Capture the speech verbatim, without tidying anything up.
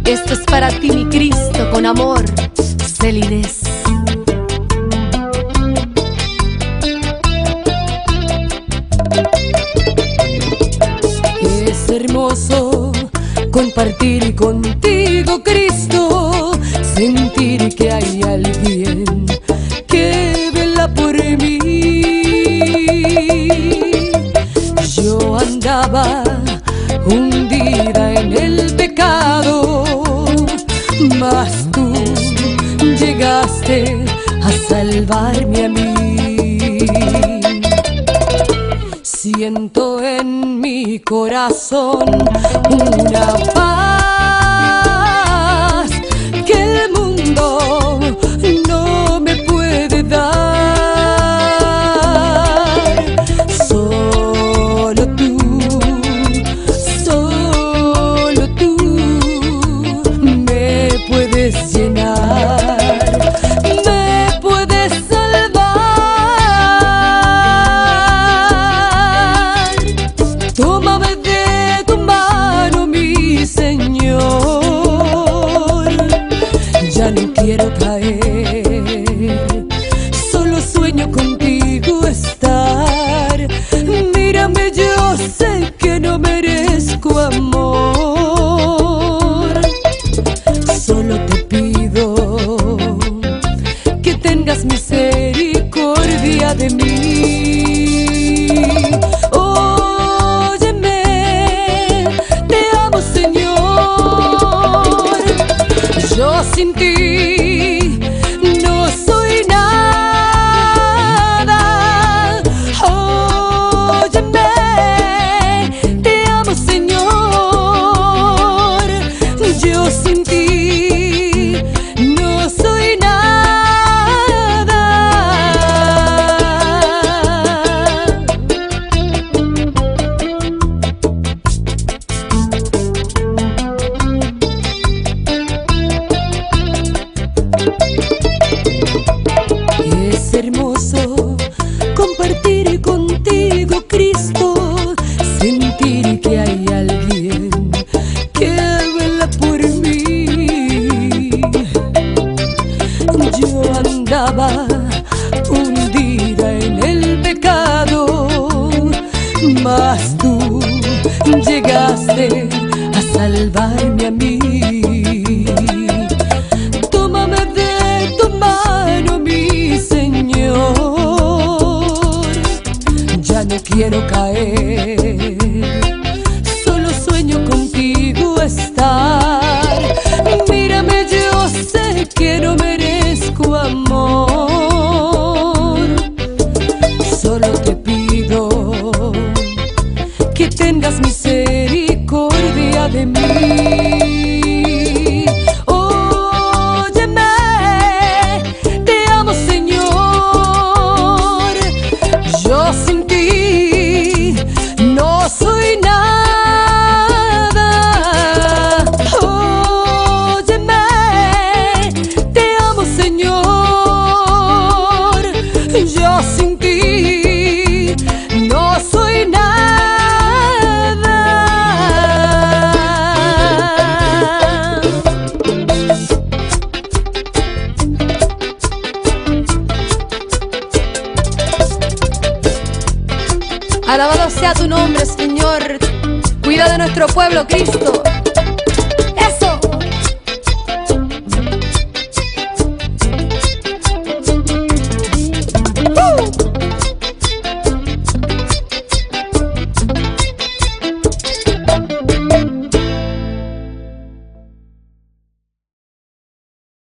Esto es para ti, mi Cristo, con amor, Celines. Es hermoso compartir contigo, Cristo, sentir que hay alguien que vela por mí. Yo andaba hundida en el pecado, mas tú llegaste a salvarme a mí. Siento en mi corazón una paz que el mundo no me puede dar. Solo tú, solo tú me puedes llenar, me puedes salvar. Tómame de tu mano, mi Señor. Ya no quiero caer, solo sueño contigo estar. Mírame, yo sé que no merezco amor. Solo te pido que tengas misericordia de mí. Óyeme, te amo, Señor. Yo sin ti no soy nada. Óyeme, te amo, Señor. Yo sin ti no soy nada. Es hermoso compartir contigo, Cristo, sentir que hay alguien que vela por mí. Yo andaba hundida en el pecado, mas tú llegaste a salvarme a mí. Tómame de tu mano, mi Señor. Ya no quiero caer, solo sueño contigo estar. Mírame, yo sé que no merezco amor. Solo te pido que tengas misericordia de mí. Óyeme, te amo, Señor. Yo sin ti no soy nada. Óyeme, te amo, Señor. Yo sin ti no soy nada. Alabado sea tu nombre, Señor. Cuida de nuestro pueblo, Cristo.